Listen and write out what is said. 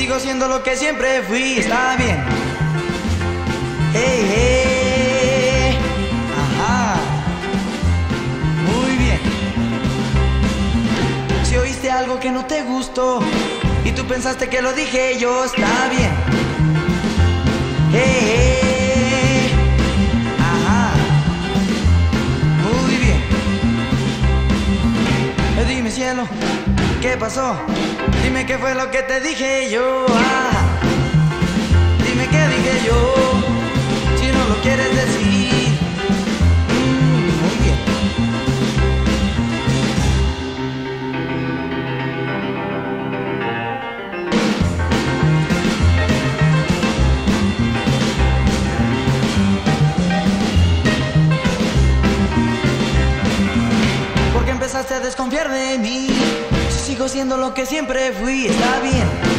sigo siendo lo que siempre fui, está bien. Hey, hey, ajá, muy bien. Si oíste algo que no te gustó y tú pensaste que lo dije yo, está bien. Hey, hey, ajá, muy bien. Dime cielo, ¿qué pasó? Dime qué fue lo que te dije yo. Dime qué dije yo, si no lo quieres decir. Muy bien. ¿Por qué empezaste a desconfiar de mí? Si sigo siendo lo que siempre fui, está bien.